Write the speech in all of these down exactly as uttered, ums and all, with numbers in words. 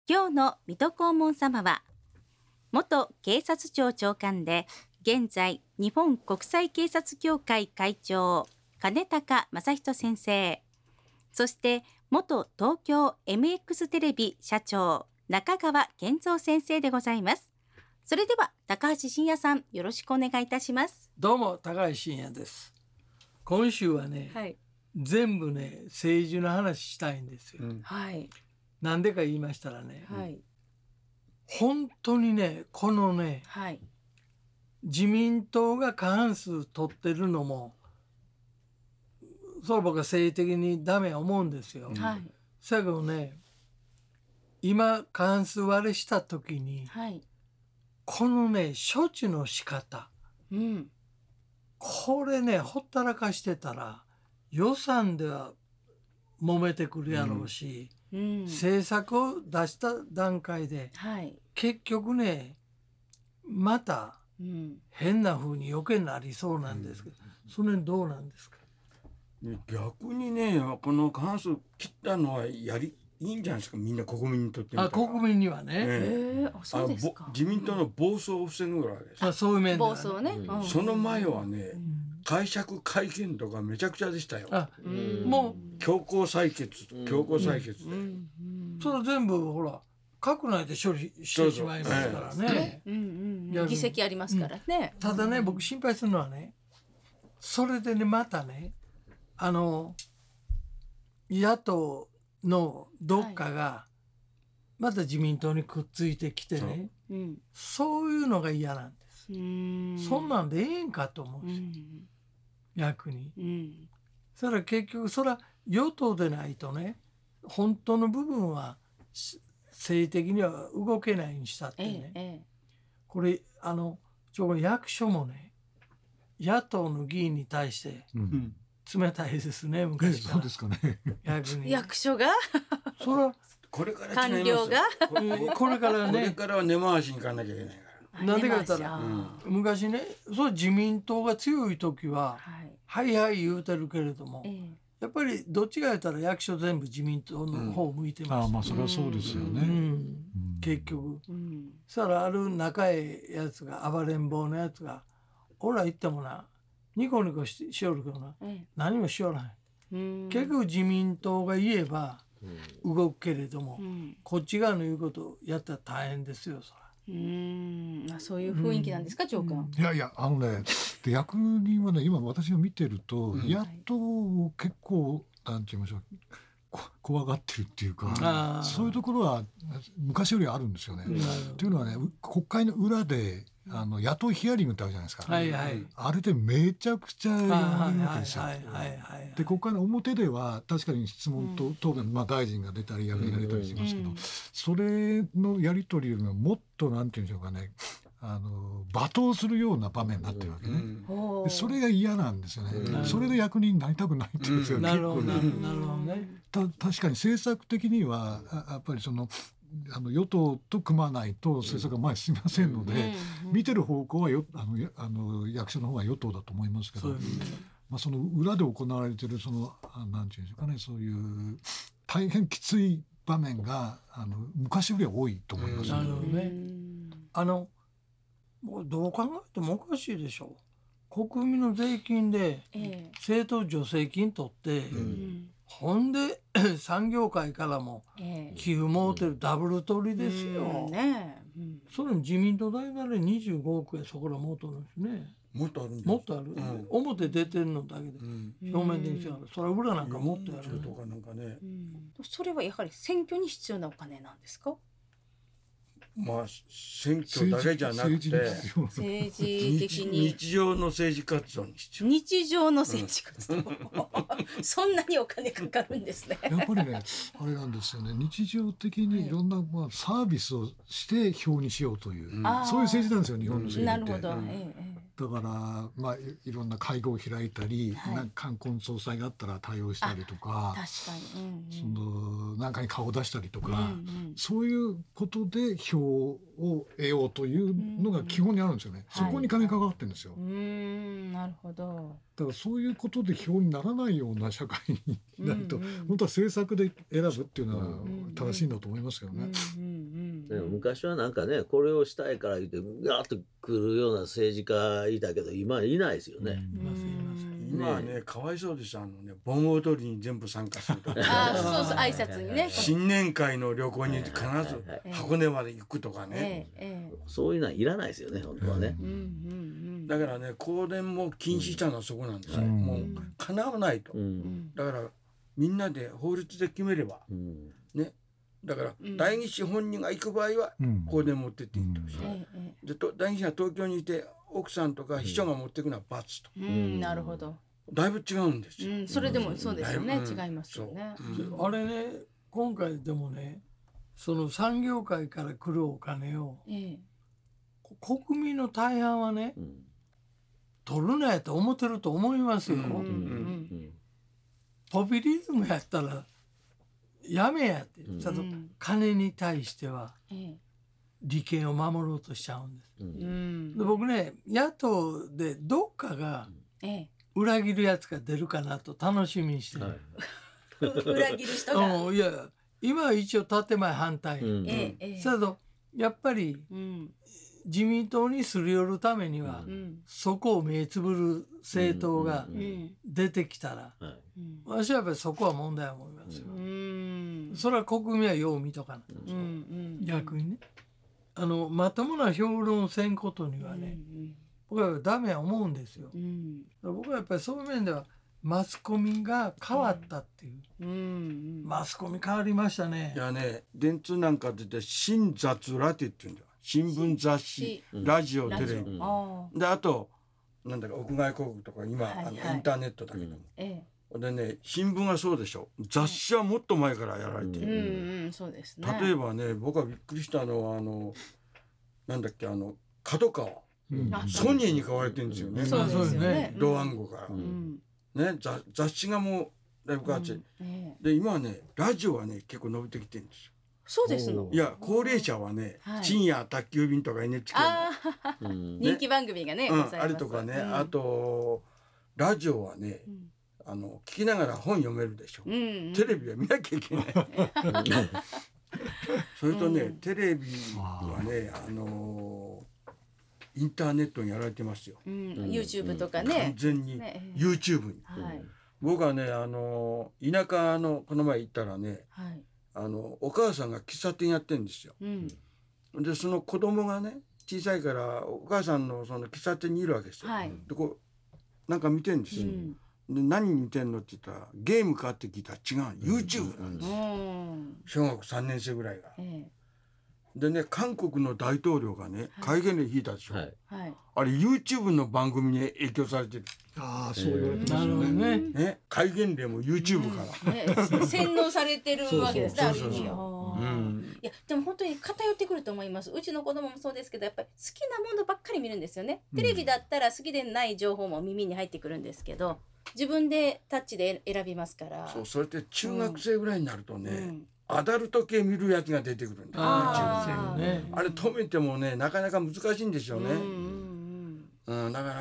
今日の水戸黄門様は元警察庁長官で現在日本国際警察協会会長金高正人先生、そして元東京 エムエックス テレビ社長中川健三先生でございます。それでは高橋真也さん、よろしくお願いいたします。 どうも高橋真也です。今週はね、はい、全部ね政治の話したいんですよ、うん、はい。なんでか言いましたらね、はい、本当にねこのね、はい、自民党が過半数取ってるのもそれ僕は政治的にダメは思うんですよ、はい。そやけどね今過半数割れした時に、はい、このね処置の仕方、うん、これねほったらかしてたら予算では揉めてくるやろうし、うんうん、政策を出した段階で、はい、結局ねまた変な風に余計になりそうなんですけど、うん、それどうなんですか。 逆にねこの過半数切ったのはやりいいんじゃないですか、みんな国民にとってみたら。 あ、国民にはね、 えー、あそうですか。自民党の暴走を防ぐわけです。 あ、そういう面ではね、 暴走ね、 うん、その前はね、うん、解釈会見とかめちゃくちゃでしたよ。あ、 うん、もう強行採決強行採決で、うんうん 、それ全部ほら閣内で処理してしまいますからね、 うんうんうん、議席ありますからね、 うん、ただね僕心配するのはね、それでねまたねあの野党のどっかがまた自民党にくっついてきてね、そう、うん、そういうのが嫌なんです。うーん、そんなんでええんかと思うし、うん、逆に、うん、それは結局それは与党でないとね本当の部分は政治的には動けないにしたってね、ええ、これあのちょ役所もね野党の議員に対して、うん、冷たいですね昔から。 そうですかね。 逆に役所がそれはこれから官僚がこれからね、 これからは根回しに行かなきゃいけないから。 なんでか言ったら、うん、昔ねそう自民党が強い時は、はい、はいはい言うてるけれども、ええ、やっぱりどっちが言ったら役所全部自民党の方を向いてます、ね、 うん、あまあそれはそうですよね、うん、 結局、うん、そしたらある仲ええやつが暴れん坊のやつが俺ら言ってもなニコニコ し, しよるけどな、ええ、何もしよらない。結局自民党が言えば動くけれども、うん、こっち側の言うことをやったら大変ですよ。そらうーん、そういう雰囲気なんですか、うん、長官。 いやいやあのねで役人はね今私が見てると、うん、やっと結構なんて言いましょう怖がってるっていうか、そういうところは昔よりあるんですよね。というのはね国会の裏であの野党ヒアリングってあるじゃないですか、はいはい、あれでめちゃくちゃやられるわけですよ。で国会の表では確かに質問と答弁、うん、まあ、大臣が出たり役員が出たりしますけど、うん、それのやり取りよりももっとなんていうんでしょうかねあの罵倒するような場面になってるわけね、うん、でそれが嫌なんですよね、うん、それで役人になりたくないっていうんですよ、うん、 なるほどなるほどね。 た確かに政策的にはやっぱりそのあの与党と組まないと政策が前に進みませんので、うん、見てる方向はよあのあの役所の方が与党だと思いますけど、そういう、ね、まあ、その裏で行われているそのなんていうんですかね、そういう大変きつい場面があの昔よりは多いと思います、ね、 なるほどね。あのもうどう考えてもおかしいでしょう。国民の税金で政党助成金取って、ええ、ほんで産業界からも寄付もうてるダブル取りですよ、うんねうん、それに自民党大体にじゅうごおくえんそこらもうとるんですね。 もっとあるんです。 もっとある、うん、表出てるのだけで、うん、表面的に違う、それは裏なんかもっとやる、 ね、とかなんかね、 うん、それはやはり選挙に必要なお金なんですか。 まあ、選挙だけじゃなくて政治的に日常の政治活動に必要。 日常の政治活動、うん、そんなにお金かかるんですね。 やっぱりねあれなんですよね、日常的にいろんな、まあ、サービスをして票にしようという、うん、そういう政治なんですよ日本の政治って、 うん、なるほど、ええ、 だから、まあ、い, いろんな会合を開いたり、はい、なんか冠婚葬祭があったら対応したりとか、 確かに、うんうん、 そのなんかに顔を出したりとか、うんうん、そういうことで票を得ようというのが基本にあるんですよね、うんうん、そこに金かかってるんですよ、 はい、うーん、なるほど。 だからそういうことで票にならないような社会になると、うんうん、本当は政策で選ぶっていうのは正しいんだと思いますけどね、うんうんでも昔はなんかね、これをしたいから言ってガーッと来るような政治家いたけど、今いないですよね。 いますいます。 今はね、かわいそうです。あのね、盆踊りに全部参加するとか、 あ、そうそう、挨拶にね、 新年会の旅行に必ず箱根まで行くとかね、 ええええ、そういうのはいらないですよね、本当はね、うんうんうん、だからね、香典も禁止したのはそこなんですよ、うん、もう叶わないと、うん、だからみんなで法律で決めれば、うん、ね、だから、うん、代議士本人が行く場合は香典持ってっていいと、うん、でと代議士が東京にいて奥さんとか秘書が持っていくのは罰と、 うんうん、なるほど、 だいぶ違うんですよ、 うん、それでもそうですよね、うん、違いますよね、 うん、あれね、今回でもね、その産業界から来るお金を、ええ、国民の大半はね、うん、取るなやと思ってると思いますよ、うんうんうん、ポピュリズムやったらやめやって、うん、ちゃんと金に対しては利権を守ろうとしちゃうんです、うん、で僕ね、野党でどっかが裏切るやつが出るかなと楽しみにしてる、はい、 裏切る人が、 うん、いや今は一応建前反対、うんうん、それとやっぱり、うん、自民党にすり寄るためには、うん、そこを目つぶる政党が出てきたら、うんうんうん、私はやっぱりそこは問題を思いますよ、うん、それは国民はよう見とかない、うんうん、逆にね、あのまともな評論せんことにはね、うんうん、僕はダメは思うんですよ、うん、僕はやっぱりそういう面ではマスコミが変わったっていう、うんうん、マスコミ変わりましたね。 いやね、電通なんか出て新雑ラテっていうんだよ、新聞雑誌、ラジオ、テレビ、うん、であとなんだか屋外広告とか今、はいはい、あのインターネットだけども、うんええ、でね、新聞はそうでしょ、雑誌はもっと前からやられている、うんうん、そうですね、例えばね、僕はびっくりしたのはあのなんだっけ、あの角川、うん、ソニーに買われてるんですよね、 そうですよね、 同暗号から、うんね、雑, 雑誌がもうだいぶ変わっちゃう、うんええ、で今はねラジオはね結構伸びてきてるんですよ。 そうですの。 いや高齢者はね、はい、深夜宅急便とか エヌエイチケー の、 ね、人気番組がね、 うん、あれとかね、うん、あとラジオはね、うん、あの聞きながら本読めるでしょ、うんうん、テレビは見なきゃいけないそれとね、うん、テレビはね、あのーインターネットにやられてますよ、 うん、YouTube とかね、 完全に YouTube に、はい、僕はね、あの田舎のこの前行ったらね、はい、あのお母さんが喫茶店やってるんですよ、うん、でその子供がね小さいからお母さんのその喫茶店にいるわけですよ、はい、でこうなんか見てるんですよ、うん、で何見てんのって言ったらゲームかって聞いたら違う YouTube なんです、うん、小学さんねん生ぐらいが、ええでね、韓国の大統領がね戒厳令引いたでしょ、はい、あれ YouTube の番組に影響されてる。 ああ、そう言われてますよね。 ね、戒厳令も YouTube から、 うんね、洗脳されてるわけですね、ある意味。いやでも本当に偏ってくると思います。うちの子供もそうですけど、やっぱり好きなものばっかり見るんですよね。テレビだったら好きでない情報も耳に入ってくるんですけど、自分でタッチで選びますから。 そう、それって中学生ぐらいになるとね、うんうん、アダルト系見るやつが出てくるんだよ、あ, ね、あれ止めてもねなかなか難しいんですよね、うんうんうん、だから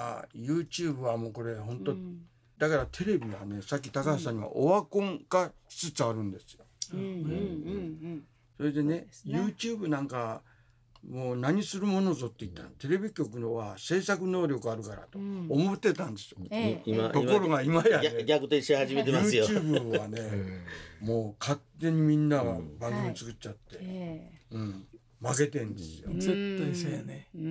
YouTube はもうこれ本当、うん、だからテレビはねさっき高橋さんにはオワコン化しつつあるんですよ、うんうんうんうん、それでね、ね YouTube なんかもう何するものぞって言ったら、テレビ局のは制作能力あるからと思ってたんですよ、うんええ、ところが今やね逆転し始めてますよ YouTube はねもう勝手にみんなが番組作っちゃって、うんはいうん、負けてんですよ、 絶対そうやね、うん、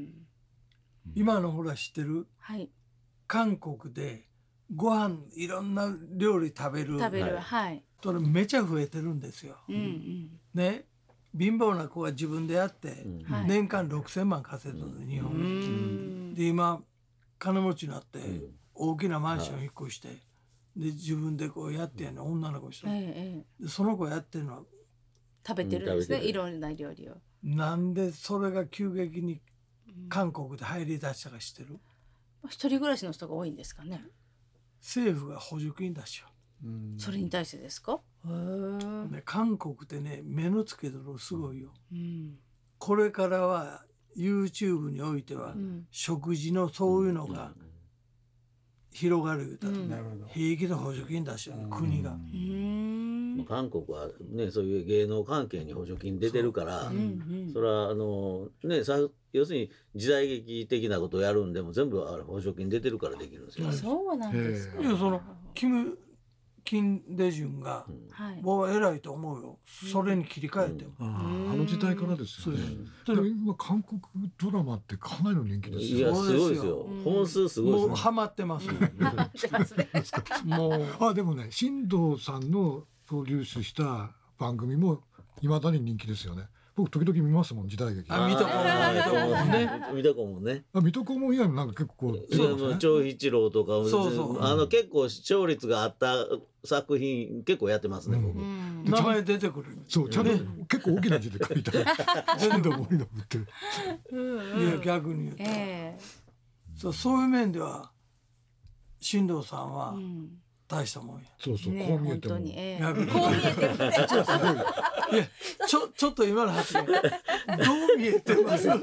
今のほら知ってる、はい、韓国でご飯いろんな料理食べる食べる、はい、 それめちゃ増えてるんですよ、うんうん、ね、貧乏な子が自分でやって、うん、年間ろくせんまん稼いだの、うん、日本で、で今金持ちになって、うん、大きなマンション引っ越して、はい、で自分でこうやってやね、うん、女の子して、ええ、でその子やってるのは食べてるんですね、うん、いろんな料理を。 なんでそれが急激に韓国で入り出したか知ってる？ 一人暮らしの人が多いんですかね。 政府が補助金出しよう。それに対してですか？へー。ね、韓国ってね目の付けどころすごいよ。うん、これからは YouTube においては、うん、食事のそういうのが広がる言うたら、うん、平気で補助金出しよう、ね、国が。 韓国はねそういう芸能関係に補助金出てるから、 そ,、うんうん、それはあのねさ要するに時代劇的なことをやるんでも全部あれ補助金出てるからできるんですよ、ね、 そうなんですか。 いやそのキム・キンデジュンが、うん、僕は偉いと思うよ、それに切り替えても、 うんうん、あ, あの時代からですよね。うん、今韓国ドラマってかなりの人気ですよ。 いやすごいですよ、うん、本数すごいです、ね、 もうハマってます、ね、 もうあでもね新藤さんのプロデュースした番組もいまだに人気ですよね。僕時々見ますもん時代劇。 あ、水戸黄門ね。 水戸黄門ね。 あ、水戸黄門以外もなんか結構、 ね、長一郎とか、 そうそう、 あの結構視聴率があった作品結構やってますね。僕、 うん、名前出てくる。 そうちゃんと、ね、結構大きな字で書いてある。新藤森信って。 いや逆に言うと、えー、そうそういう面では新藤さんは。うん、大したもんや。 そうそう、ね、こう見えても、 えー、こう見えてもね。 いや、ちょちょっと今の発言どう見えてます？こ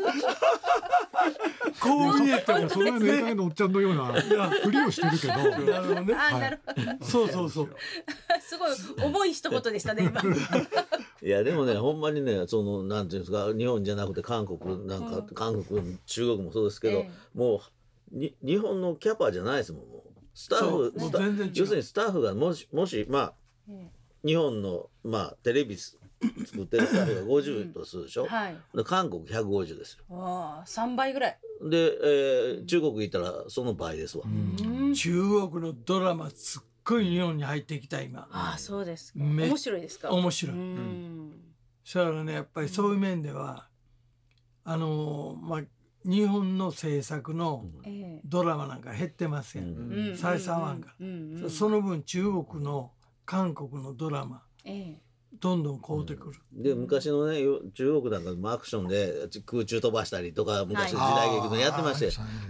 う見えてもそれは年代のおっちゃんのようなふりをしてるけど。 なるほどね。 あ、なるほど。そうそうそう。 すごい重い一言でしたね今。 いやでもねほんまにねそのなんていうんですか日本じゃなくて韓国なんか、うん、韓国中国もそうですけど、えー、もうに日本のキャパじゃないですもんもう。スタッフ、スタ要するにスタッフがもしもしまあ、うん、日本のまあテレビ作ってるスタッフがごじゅうとするでしょ、うんはい、で韓国ひゃくごじゅうですよ。 ああさんばいぐらいで、 えー、中国行ったらその倍ですわ。 うん中国のドラマすっごい日本に入ってきた今。 ああそうですか。面白いですか。 面白い。うんだからねやっぱりそういう面では、うん、あのまあ日本の制作のドラマなんか減ってますやん、うん、採算案が、うんうん、その分中国の韓国のドラマ、ええ、どんどん買うてくる、 うん、で昔のね中国なんかアクションで空中飛ばしたりとか昔時代劇のやってまして、はい、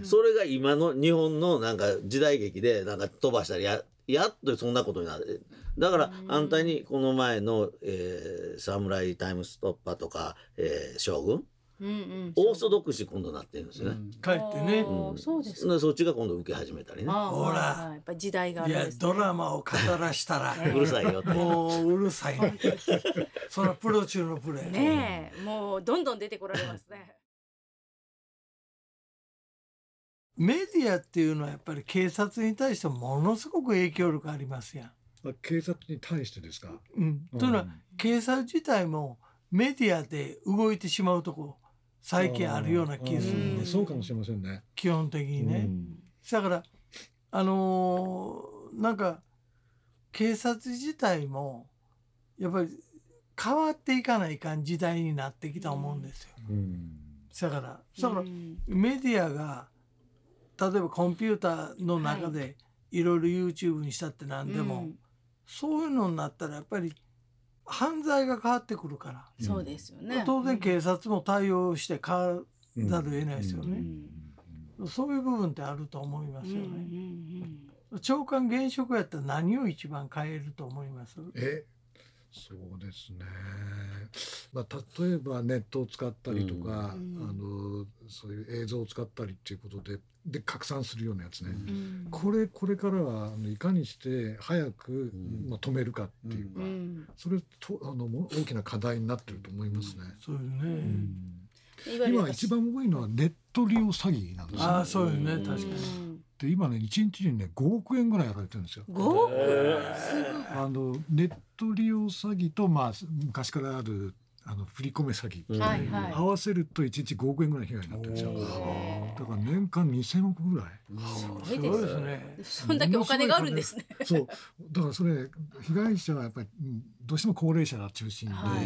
それが今の日本のなんか時代劇でなんか飛ばしたり や, やっとそんなことになる。だから反対にこの前の、えー、サムライタイムストッパーとか、えー、将軍うんうん、オーソドックス今度なってるんですよね、うん、 帰ってね、 うん、そうですそっちが今度受け始めたりね。 ほらやっぱ時代があるんです、ね、 いやドラマを語らしたらうるさいよってもううるさいねそのプロ中のプロねえもうどんどん出てこられますねメディアっていうのはやっぱり警察に対してものすごく影響力ありますやん。 警察に対してですか。 うん、というのは警察自体もメディアで動いてしまうとこ最近あるような気がするんです。 そうかもしれませんね。 基本的にね。だからあのー、なんか警察自体もやっぱり変わっていかないかん時代になってきたと思うんですよ。だからだからメディアが例えばコンピューターの中でいろいろ YouTube にしたって何でも、はい、そういうのになったらやっぱり犯罪が変わってくるから、 そうですよね。 当然警察も対応して変わざるを得ないですよね、うんうん、そういう部分ってあると思いますよね、うんうんうん、長官現職やったら何を一番変えると思います？ えそうですね、まあ、例えばネットを使ったりとか、うん、あのそういう映像を使ったりっていうことでで拡散するようなやつね、うん、これこれからはあのいかにして早く、うんまあ、止めるかっていうか、うん、それとあの大きな課題になってると思いますね、うん、 そうですね、うん、今一番多いのはネット利用詐欺なんですよね。 ああそうですね、確かに。 で今ねいちにちにねごおくえんぐらいやられてるんですよ。 ごおくえんあのネット利用詐欺と、まあ、昔からあるあの振り込め詐欺、うんはいはい、合わせるといちにちごおくえんぐらいの被害になってるんですよ。だから年間にせんおくぐらい。 すごいですね。そんだけお金があるんですね。 そうだからそれ被害者はやっぱりどうしても高齢者が中心で、はい、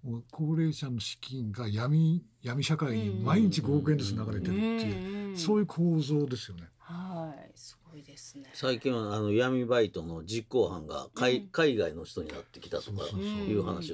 もう高齢者の資金が闇闇社会に毎日ごおくえんずつ流れてるっていう、うそういう構造ですよね。 はい、すごいですね。 最近はあの闇バイトの実行犯が海、うん、海外の人になってきたとかいう話が。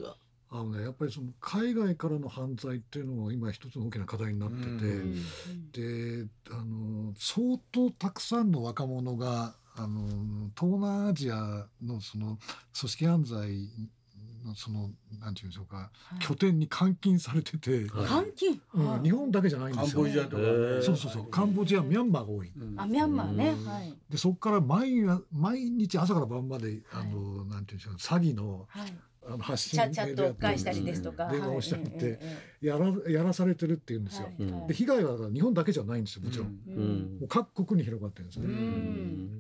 あのね、やっぱりその海外からの犯罪っていうのも今一つの大きな課題になってて、であの相当たくさんの若者があの東南アジアのその組織犯罪のそのなんていうんでしょうか、はい、拠点に監禁されてて、 監禁、 うん、日本だけじゃないんですよ。 カンボジアとか、ね、 そうそうそう、カンボジア、ミャンマーが多い。 うん、あ、ミャンマーね、はい、 でそこから毎毎日朝から晩まであの、はい、なんていうんでしょう、詐欺の、はい、あの発信チャチャットを返したりですとか電話をしたりってやら、やらされてるっていうんですよ、はいはい、で被害は日本だけじゃないんですよ、もちろん、うん、もう各国に広がってるんですね、うん、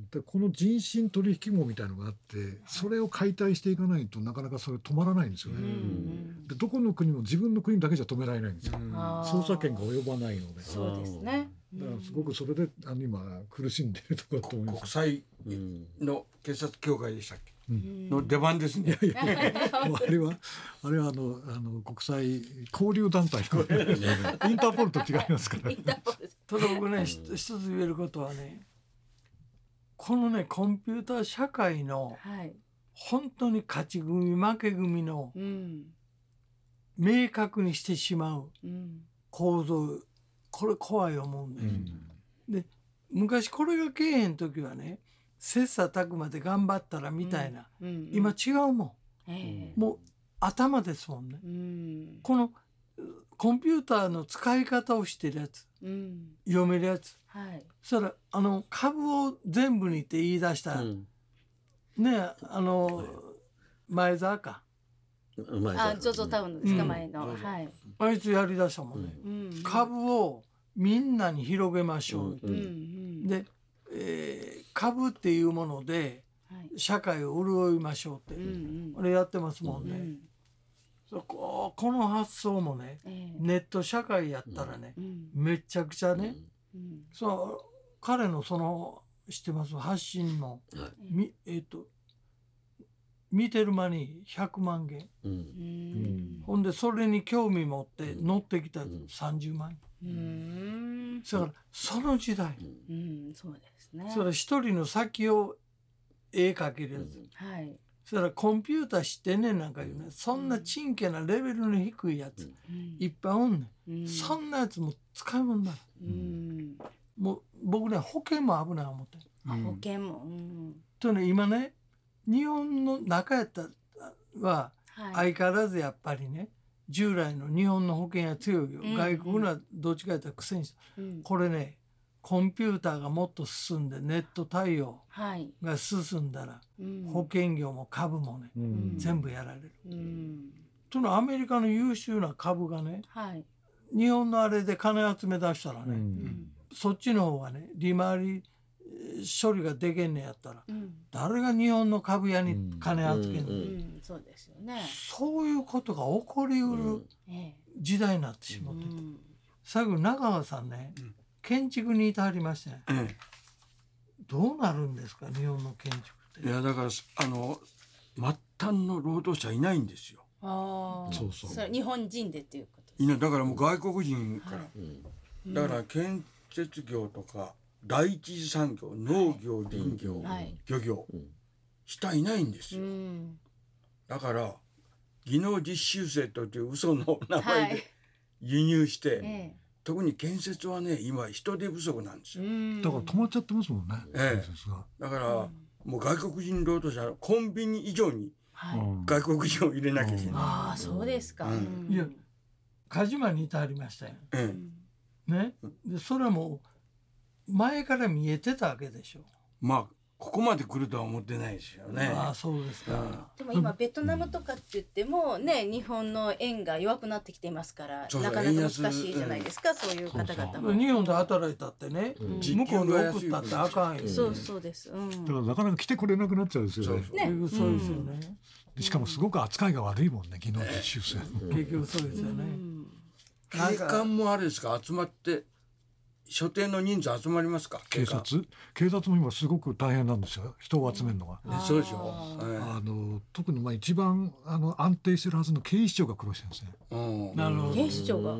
でこの人身取引網みたいのがあってそれを解体していかないとなかなかそれ止まらないんですよね、うん、でどこの国も自分の国だけじゃ止められないんですよ、うん、捜査権が及ばないので。 そうですね、 だからすごくそれであの今苦しんでいるところだと思います。 国際の警察協会でしたっけ、うん、の出番ですね。 いやいやあれはあれはあのあの国際交流団体のインターポールと違いますから。 ただ僕ね、一つ言えることはね、このねコンピューター社会の本当に勝ち組負け組の明確にしてしまう構造、これ怖い思うんです、うん、で昔これがけえへん時はね、切磋琢磨で頑張ったらみたいな、うんうんうん、今違うもん、えー、もう頭ですもんね、うん、このコンピューターの使い方をしてるやつ、うん、読めるやつ、はい、そしたらあの株を全部にって言い出した、うん、ね、あの前澤か、 あ、ゾゾタウンですか、うん、前の、はい、 あいつやりだしたもんね、うん、株をみんなに広げましょう、うん、で、えー、株っていうもので社会を潤いましょうって、うん、あれやってますもんね、うん、そこ、この発想もね、えー、ネット社会やったらね、うん、めちゃくちゃね、うん、そう彼のその知ってます発信の、はい、みえっと見てる間にひゃくまんげん、うん、ほんでそれに興味持って乗ってきたさんじゅうまん、うん、だからその時代、うん、そうですね、それ一人の先を絵描けるやつ、うん、はい、それからコンピューター知ってんねんなんか言うね、そんなちんけなレベルの低いやつ、うん、いっぱいおんねん、うん、そんなやつも使い物だ、うん、もう僕ね保険も危ない思って、 うん、保険も、うん、 とね今ね日本の中やったは相変わらずやっぱりね、従来の日本の保険は強いよ、うん、外国のはどっちかやったら苦戦した、うん、これねコンピューターがもっと進んでネット対応が進んだら、はい、保険業も株もね、うん、全部やられる、うん、そのアメリカの優秀な株がね、はい、日本のあれで金集め出したらね、うん、そっちの方がね利回り処理ができんねやったら、うん、誰が日本の株屋に金集めんの、うんうん、そうですよね、そういうことが起こりうる時代になってしまって、うん、最後中川さんね、うん、建築にいてはりまして、ね、うん、どうなるんですか日本の建築って。 いやだからあの末端の労働者いないんですよ。 あ、そうそう、それ日本人でっていうことですいない、だからもう外国人から、はい、だから建設業とか第一次産業、農業、林業、はい、漁業、うん、人いないんですよ、うん、だから技能実習生という嘘の名前で輸入して、はい、特に建設はね今人手不足なんですよ、うん、 だから止まっちゃってますもんね、 ええ、だから、うん、もう外国人労働者コンビニ以上に外国人を入れなきゃいけない、うん、 ああそうですか、うん、 いや鹿島にいてありましたよ、ええ、ね、でそれはもう前から見えてたわけでしょ。 まあここまで来るとは思ってないですよね。 ああそうですか、うん、 でも今ベトナムとかって言ってもね、日本の円が弱くなってきていますから、うん、なかなか難しいじゃないですか、うん、そういう方々も。 そうそう、日本で働いたってね、うん、向こうに送ったってあかんよ、 うん、そうそうです、うん、 だからなかなか来てくれなくなっちゃうんですよね。 そうそう、ね、そうですよね、 うん、しかもすごく扱いが悪いもんね、技能実習生、 うん、結局そうですよね、うん、 景観もあれですか、集まって所定の人数集まりますか？ 警察警察も今すごく大変なんですよ、人を集めるのが、 うん、そうでしょ、 あの特にまあ一番あの安定してるはずの警視庁が苦労してるんですね。 うん、なるほど。 警視庁が、うん、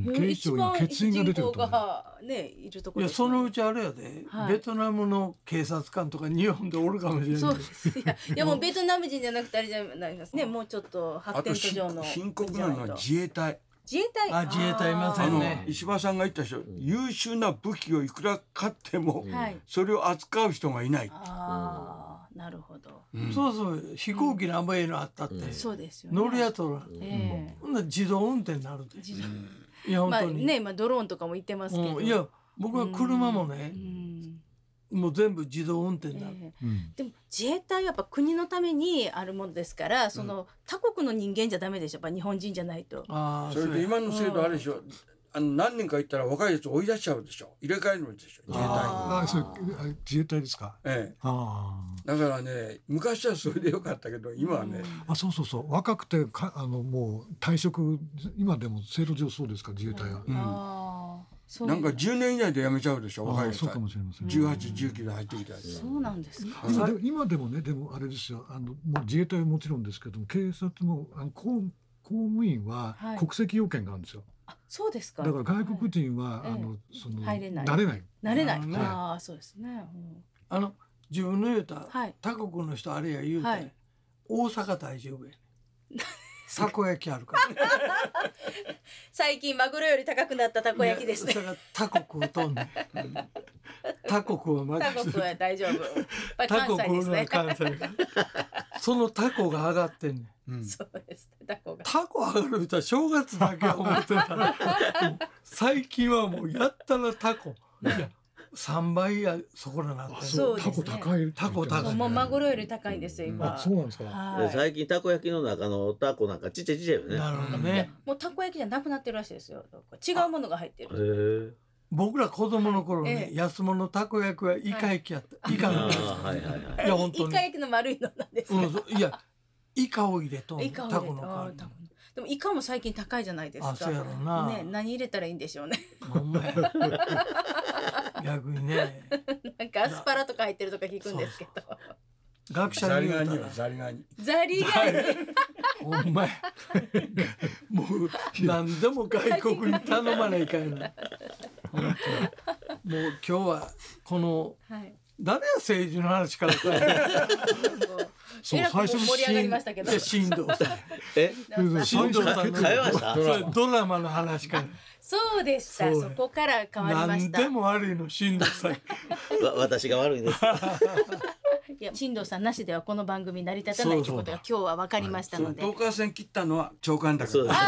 警視庁が欠員が出てると思う、ね、いるところ、ね、いやそのうちあれやで、はい、ベトナムの警察官とか日本でおるかもしれない。 そうですいやいやもうベトナム人じゃなくてあれじゃないですね、もうちょっと発展途上の。 深刻なのは自衛隊。 自衛隊、 あ自衛隊いませんね。 石破さんが言った人、優秀な武器をいくら買っても、うん、それを扱う人がいない。 ああ、なるほど、 うん、そうそう飛行機何倍のあったって、うん、 そうですよね、 乗るやつら、えー、ほんな自動運転になるで、いや本当に、 まあね、今ドローンとかも言ってますけど、 うん、いや僕は車もね、うん、もう全部自動運転になる、 えーうん、でも自衛隊はやっぱ国のためにあるものですから、その、うん、他国の人間じゃダメでしょ、やっぱ日本人じゃないと。 あそれで今の制度あれでしょ、うん、あの何年か行ったら若いやつ追い出しちゃうでしょ、入れ替えるでしょ、自衛隊に。 ああ、それ自衛隊ですか。 ええ、あだからね昔はそれでよかったけど今はね、 うん、あそうそうそう、若くてかあのもう退職、今でも制度上そうですか、自衛隊は。うん、あなんかじゅうねん以内で辞めちゃうでしょ、若いやつ。 そうかもしれません。 じゅうはち、じゅうきゅうで入ってきたやつ。 そうなんですか。 今で今でもね、でもあれですよ、あのもう自衛隊はもちろんですけども、警察もあの公公務員は国籍要件があるんですよ。 はい、あ、そうですか。 だから外国人は、はい、あのその入れない、 なれない。 なれない。ああ、そうですね。うん、 あの自分の言うた、はい、他国の人あれや言うて、はい、大阪大丈夫やね。たこ焼きあるから最近マグロより高くなったたこ焼きですね。 他国をとんね他国はま他国は大丈夫。関西ですね。 関西そのタコが上がってんねん、 うん、そうですね、タコがタコ上がると正月だけは思ってた最近はもうやったらタコいやさんばいやそこらなって、 そうですね、タコ高い、 タコ高い、 もうマグロより高いんですよ今、 うん、あそうなんですか、 はい、最近たこ焼きの中のタコなんかちっちゃいちっちゃいよね。 なるほどね、 もうたこ焼きじゃなくなってるらしいですよ、違うものが入ってる。 僕ら子供の頃ね、ええ、安物たこ焼きはイカ焼きやった、はい、イカの、はいはいはい、いや本当にイカ焼きの丸いのなんですか、 うん、いやイカを入れとんタコの代わりに。 でもイカも最近高いじゃないですか。 あ、そうやろな、 ね、何入れたらいいんでしょうね。 ほんまや逆にねなんかアスパラとか入ってるとか聞くんですけど、 学者に言うたらザリガニザリガニほんまやもう何でも外国に頼まないかいな本当もう今日はこの、はい、誰や政治の話からかそう、最初盛り上がりましたけど、 新藤さんえ新藤さんのドラマの話からそうでした。 そ, そこから変わりました。 何でも悪いの新藤さんわ私が悪いですいや新藤さんなしではこの番組成り立たないということが今日は分かりましたので、 トーカー線切ったのは長官だから。そう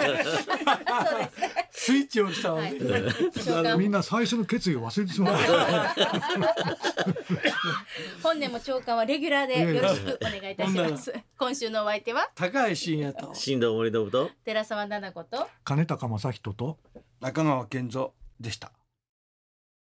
ですスイッチをしたわね、 はい、みんな最初の決意を忘れてしまう本年も長官はレギュラーでよろしくお願いいたします。今週のお相手は高橋真也と新藤森信と寺澤奈々子と金高正人と中川健三でした。